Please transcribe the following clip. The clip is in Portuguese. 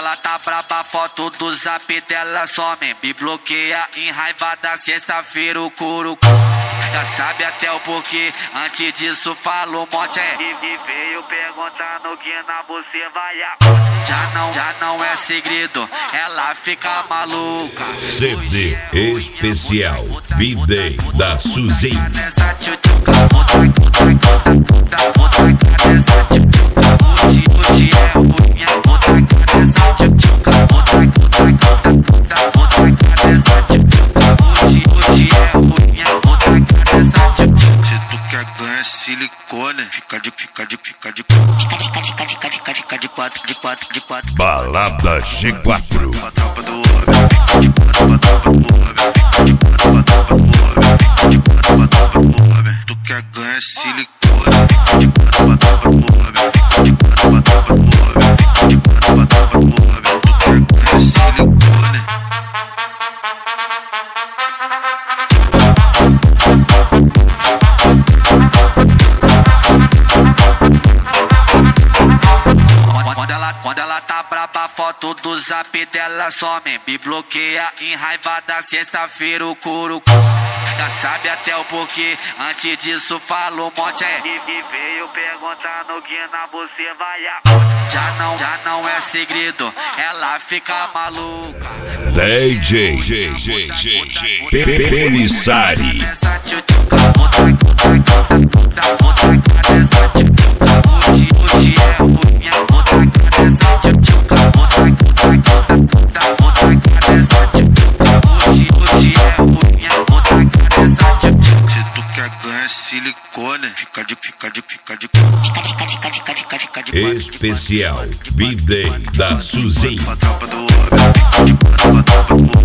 ela tá braba, foto do zap dela some. Me bloqueia em raiva da sexta-feira o curucu. Já sabe até o porquê, antes disso falo um monte. E veio perguntando que na você vai a... Já não é segredo, ela fica maluca. CD especial B-Day da Suzy. Silicone, fica de quatro. Balada G4. Pra tropa do homem, fica de quatro pra tropa do homem, fica de quatro pra tropa do homem, fica de quatro pra tropa do homem. Tu quer ganhar silicone, fica de quatro pra tropa do homem, fica de quatro pra tropa do homem, fica de quatro pra tropa do homem. Tu quer ganhar silicone. Quando ela tá braba, foto do zap dela some. Me bloqueia em raiva da sexta-feira o curucu. Já sabe até o porquê, antes disso falo um monte. E veio perguntando que na você vai a... Já não é segredo, ela fica maluca. DJ Pelissari. Silicone, fica de especial B-Day da Suzy. pra tropa do homem, fica de quatro pra tropa do homem.